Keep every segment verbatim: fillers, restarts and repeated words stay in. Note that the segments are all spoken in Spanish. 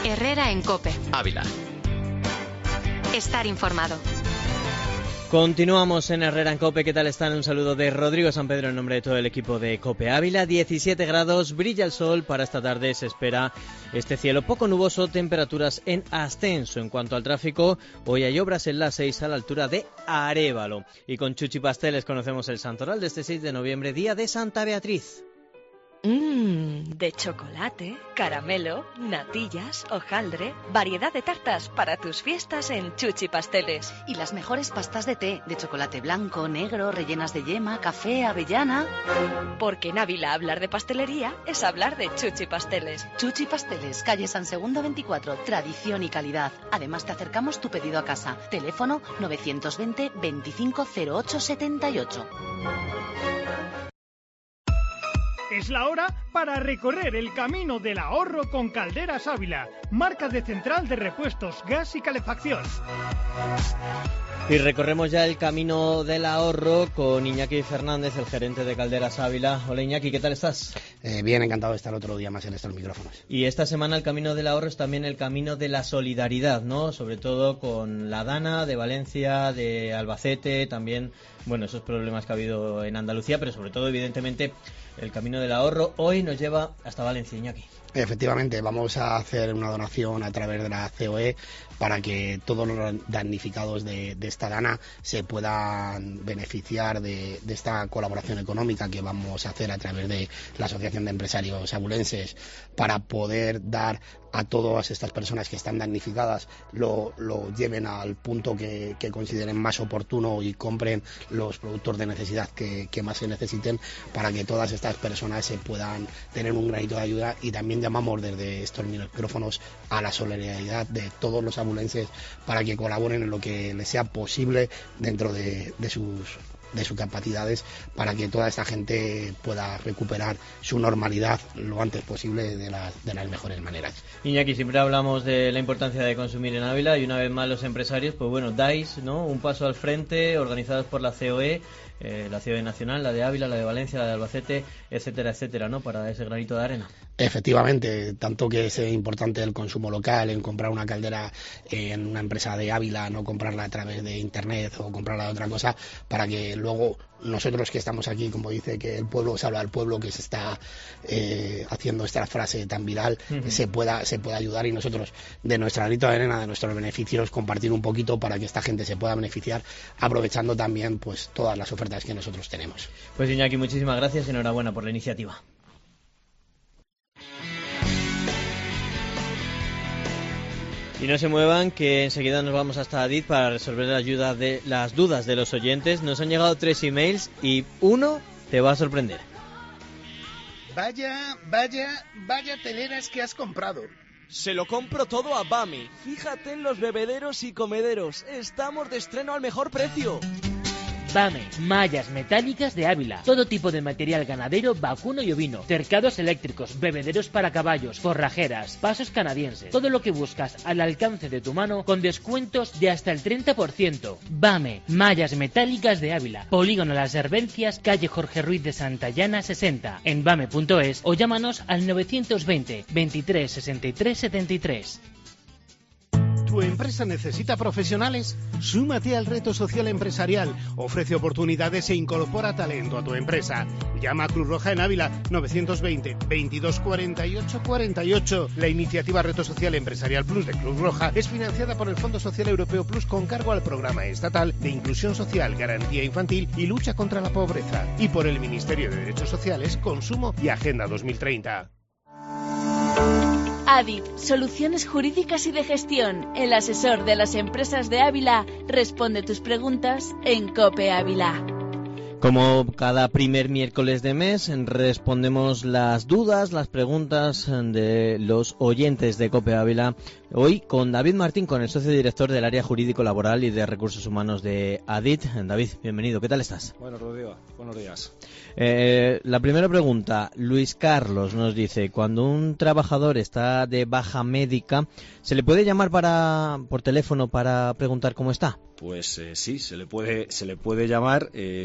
Herrera en COPE. Ávila. Estar informado. Continuamos en Herrera en COPE. ¿Qué tal están? Un saludo de Rodrigo San Pedro en nombre de todo el equipo de COPE Ávila. diecisiete grados, brilla el sol. Para esta tarde se espera este cielo poco nuboso, temperaturas en ascenso. En cuanto al tráfico, hoy hay obras en la A seis a la altura de Arévalo. Y con Chuchi Pasteles conocemos el santoral de este seis de noviembre, día de Santa Beatriz. Mmm, de chocolate, caramelo, natillas, hojaldre, variedad de tartas para tus fiestas en Chuchi Pasteles. Y las mejores pastas de té, de chocolate blanco, negro, rellenas de yema, café, avellana. Porque en Ávila hablar de pastelería es hablar de Chuchi Pasteles. Chuchi Pasteles, calle San Segundo veinticuatro, tradición y calidad. Además te acercamos tu pedido a casa. Teléfono novecientos veinte, veinticinco cero ocho setenta y ocho. Es la hora para recorrer el camino del ahorro con Calderas Ávila, marca de central de repuestos, gas y calefacción. Y recorremos ya el camino del ahorro con Iñaki Fernández, el gerente de Calderas Ávila. Hola Iñaki, ¿qué tal estás? Eh, bien, encantado de estar otro día más en estos micrófonos. Y esta semana el camino del ahorro es también el camino de la solidaridad, ¿no? Sobre todo con la Dana de Valencia, de Albacete, también, bueno, esos problemas que ha habido en Andalucía, pero sobre todo, evidentemente, el camino del ahorro hoy nos lleva hasta Valencia, Iñaki. Efectivamente, vamos a hacer una donación a través de la C O E para que todos los damnificados de, de esta Dana se puedan beneficiar de, de esta colaboración económica que vamos a hacer a través de la Asociación de Empresarios Abulenses para poder dar a todas estas personas que están damnificadas, lo, lo lleven al punto que, que consideren más oportuno y compren los productos de necesidad que, que más se necesiten para que todas estas personas se puedan tener un granito de ayuda. Y también llamamos desde estos micrófonos a la solidaridad de todos los abulenses para que colaboren en lo que les sea posible dentro de, de sus de sus capacidades para que toda esta gente pueda recuperar su normalidad lo antes posible de las, de las mejores maneras. Iñaki, siempre hablamos de la importancia de consumir en Ávila y una vez más los empresarios, pues bueno, dais, ¿no?, un paso al frente, organizados por la C O E, eh, la C O E nacional, la de Ávila, la de Valencia, la de Albacete, etcétera, etcétera, ¿no?, para ese granito de arena. Efectivamente, tanto que es importante el consumo local, en comprar una caldera en una empresa de Ávila, no comprarla a través de internet o comprarla de otra cosa, para que luego nosotros que estamos aquí, como dice que el pueblo salva al pueblo, que se está eh, haciendo esta frase tan viral, uh-huh. se pueda se pueda ayudar y nosotros de nuestra granito de arena, de nuestros beneficios, compartir un poquito para que esta gente se pueda beneficiar, aprovechando también pues todas las ofertas que nosotros tenemos. Pues Iñaki, muchísimas gracias y enhorabuena por la iniciativa. Y no se muevan, que enseguida nos vamos hasta Adid para resolver la ayuda de las dudas de los oyentes. Nos han llegado tres emails y uno te va a sorprender. Vaya, vaya, vaya teleras que has comprado. Se lo compro todo a Bami. Fíjate en los bebederos y comederos. Estamos de estreno al mejor precio. Bame, mallas metálicas de Ávila, todo tipo de material ganadero, vacuno y ovino, cercados eléctricos, bebederos para caballos, forrajeras, pasos canadienses, todo lo que buscas al alcance de tu mano con descuentos de hasta el treinta por ciento. Bame, mallas metálicas de Ávila, Polígono Las Herbencias, calle Jorge Ruiz de Santayana sesenta, en bame punto es o llámanos al novecientos veinte, veintitrés, sesenta y tres, setenta y tres. ¿Tu empresa necesita profesionales? Súmate al reto social empresarial. Ofrece oportunidades e incorpora talento a tu empresa. Llama a Cruz Roja en Ávila novecientos veinte, veintidós, cuarenta y ocho, cuarenta y ocho. La iniciativa Reto Social Empresarial Plus de Cruz Roja es financiada por el Fondo Social Europeo Plus con cargo al Programa Estatal de Inclusión Social, Garantía Infantil y Lucha contra la Pobreza y por el Ministerio de Derechos Sociales, Consumo y Agenda dos mil treinta. Adid, soluciones jurídicas y de gestión. El asesor de las empresas de Ávila responde tus preguntas en COPE Ávila. Como cada primer miércoles de mes, respondemos las dudas, las preguntas de los oyentes de COPE Ávila. Hoy con David Martín, con el socio director del área jurídico laboral y de recursos humanos de Adid. David, bienvenido, ¿qué tal estás? Bueno, Rodrigo, buenos días. Eh, la primera pregunta, Luis Carlos nos dice, cuando un trabajador está de baja médica, ¿se le puede llamar para por teléfono para preguntar cómo está? Pues eh, sí, se le puede se le puede llamar eh, siempre y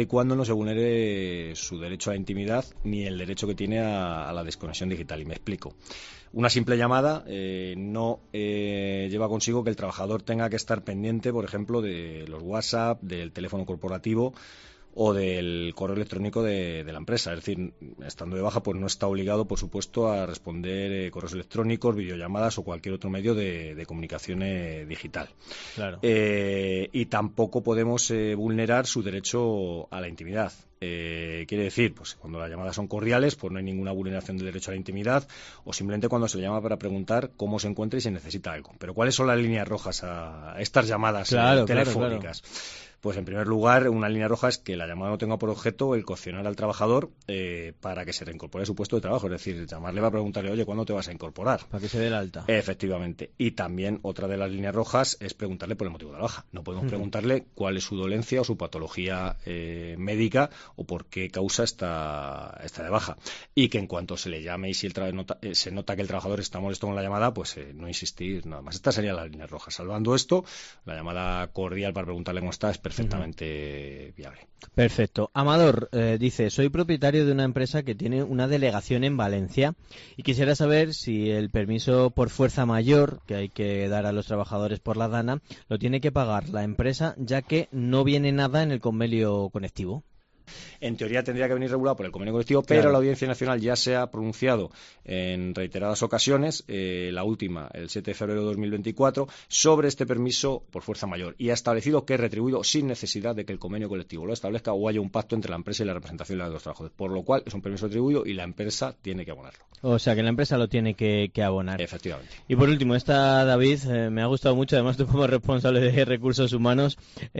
cuando no se vulnere su derecho a la intimidad ni el derecho que tiene a, a la desconexión digital. Y me explico. Una simple llamada eh, no eh, lleva consigo que el trabajador tenga que estar pendiente, por ejemplo, de los WhatsApp, del teléfono corporativo o del correo electrónico de, de la empresa. Es decir, estando de baja, pues no está obligado, por supuesto, a responder eh, correos electrónicos, videollamadas o cualquier otro medio de, de comunicación eh, digital. Claro. Eh, y tampoco podemos eh, vulnerar su derecho a la intimidad. Eh, quiere decir, pues cuando las llamadas son cordiales, pues no hay ninguna vulneración del derecho a la intimidad, o simplemente cuando se le llama para preguntar cómo se encuentra y si necesita algo. Pero ¿cuáles son las líneas rojas a estas llamadas claro, eh, telefónicas? Claro, claro. Pues en primer lugar, una línea roja es que la llamada no tenga por objeto el coaccionar al trabajador eh, para que se reincorpore a su puesto de trabajo. Es decir, llamarle para preguntarle, oye, ¿cuándo te vas a incorporar? Para que se dé el alta. Efectivamente. Y también otra de las líneas rojas es preguntarle por el motivo de la baja. No podemos uh-huh. preguntarle cuál es su dolencia o su patología eh, médica o por qué causa esta, esta de baja. Y que en cuanto se le llame y si el tra- nota, eh, se nota que el trabajador está molesto con la llamada, pues eh, no insistir nada más. Estas serían las líneas rojas. Salvando esto, la llamada cordial para preguntarle cómo está es perfectamente uh-huh. viable. Perfecto. Amador eh, dice, soy propietario de una empresa que tiene una delegación en Valencia y quisiera saber si el permiso por fuerza mayor que hay que dar a los trabajadores por la DANA lo tiene que pagar la empresa, ya que no viene nada en el convenio colectivo. En teoría tendría que venir regulado por el convenio colectivo, claro. pero la Audiencia Nacional ya se ha pronunciado en reiteradas ocasiones, eh, la última el siete de febrero de dos mil veinticuatro, sobre este permiso por fuerza mayor y ha establecido que es retribuido sin necesidad de que el convenio colectivo lo establezca o haya un pacto entre la empresa y la representación de los trabajadores, por lo cual es un permiso retribuido y la empresa tiene que abonarlo. O sea que la empresa lo tiene que, que abonar. Efectivamente. Y por último, esta, David, eh, me ha gustado mucho, además tú como responsable de recursos humanos,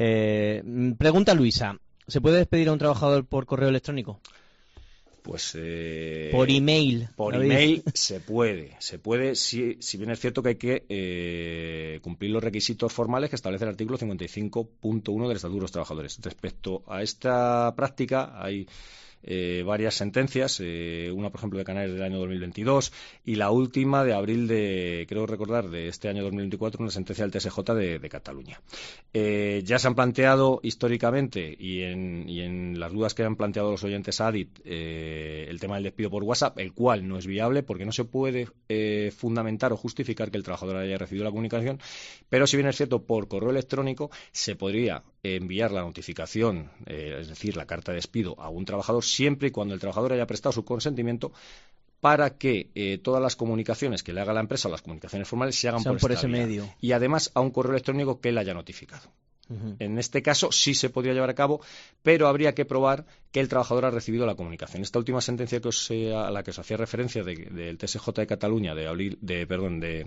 eh, pregunta Luisa. ¿Se puede despedir a un trabajador por correo electrónico? Pues eh, por email. Por David. email se puede, se puede, si, si bien es cierto que hay que eh, cumplir los requisitos formales que establece el artículo cincuenta y cinco punto uno del Estatuto de los Trabajadores. Respecto a esta práctica hay Eh, varias sentencias, eh, una por ejemplo de Canarias del año dos mil veintidós y la última de abril de, creo recordar, de este año dos mil veinticuatro, una sentencia del T S J de, de Cataluña. Eh, ya se han planteado históricamente y en, y en las dudas que han planteado los oyentes a ADIT eh, el tema del despido por WhatsApp, el cual no es viable porque no se puede eh, fundamentar o justificar que el trabajador haya recibido la comunicación, pero si bien es cierto por correo electrónico se podría enviar la notificación, eh, es decir, la carta de despido a un trabajador siempre y cuando el trabajador haya prestado su consentimiento para que eh, todas las comunicaciones que le haga la empresa o las comunicaciones formales se hagan Sean por, por esta ese vía. medio. Y además a un correo electrónico que él haya notificado. Uh-huh. En este caso sí se podría llevar a cabo, pero habría que probar que el trabajador ha recibido la comunicación. Esta última sentencia que os, eh, a la que os hacía referencia del de, de T S J de Cataluña, de abril, de, perdón, de...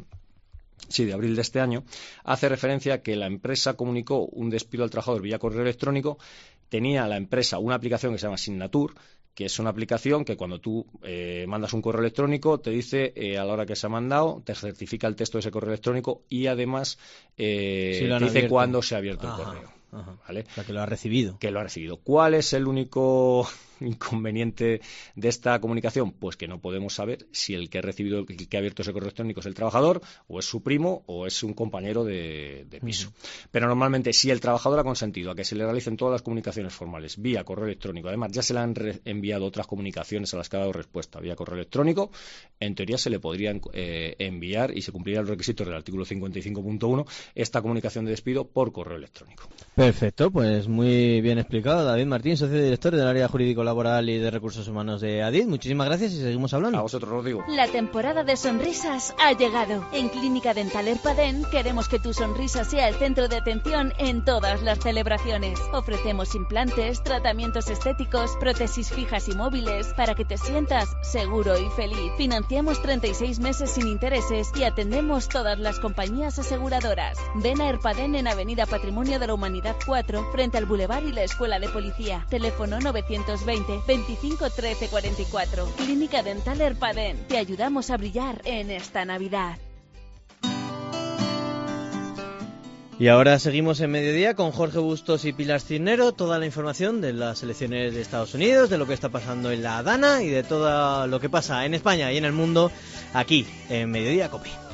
Sí, de abril de este año, hace referencia a que la empresa comunicó un despido al trabajador vía correo electrónico. Tenía la empresa una aplicación que se llama Signature, que es una aplicación que cuando tú eh, mandas un correo electrónico te dice eh, a la hora que se ha mandado, te certifica el texto de ese correo electrónico y además eh, sí, te dice abierto. cuándo se ha abierto Ajá, el correo. Ajá. ¿Vale? O sea, que lo ha recibido. Que lo ha recibido. ¿Cuál es el único inconveniente de esta comunicación? Pues que no podemos saber si el que ha recibido, el que ha abierto ese correo electrónico es el trabajador, o es su primo, o es un compañero de, de piso. Uh-huh. Pero normalmente, si el trabajador ha consentido a que se le realicen todas las comunicaciones formales vía correo electrónico, además ya se le han re- enviado otras comunicaciones a las que ha dado respuesta vía correo electrónico, en teoría se le podrían eh, enviar y se cumplirían los requisitos del artículo cincuenta y cinco punto uno esta comunicación de despido por correo electrónico. Perfecto, pues muy bien explicado. David Martín, socio director del área jurídico laboral y de recursos humanos de ADIT. Muchísimas gracias y seguimos hablando. A vosotros, Rodrigo. La temporada de sonrisas ha llegado. En Clínica Dental Erpadén queremos que tu sonrisa sea el centro de atención en todas las celebraciones. Ofrecemos implantes, tratamientos estéticos, prótesis fijas y móviles para que te sientas seguro y feliz. Financiamos treinta y seis meses sin intereses y atendemos todas las compañías aseguradoras. Ven a Erpadén en Avenida Patrimonio de la Humanidad cuatro, frente al Boulevard y la Escuela de Policía. Teléfono novecientos veinte, veinticinco trece cuarenta y cuatro. Clínica Dental Erpadén. Te ayudamos a brillar en esta Navidad. Y ahora seguimos en Mediodía con Jorge Bustos y Pilar Cisnero. Toda la información de las elecciones de Estados Unidos, de lo que está pasando en la DANA y de todo lo que pasa en España y en el mundo aquí en Mediodía COPE.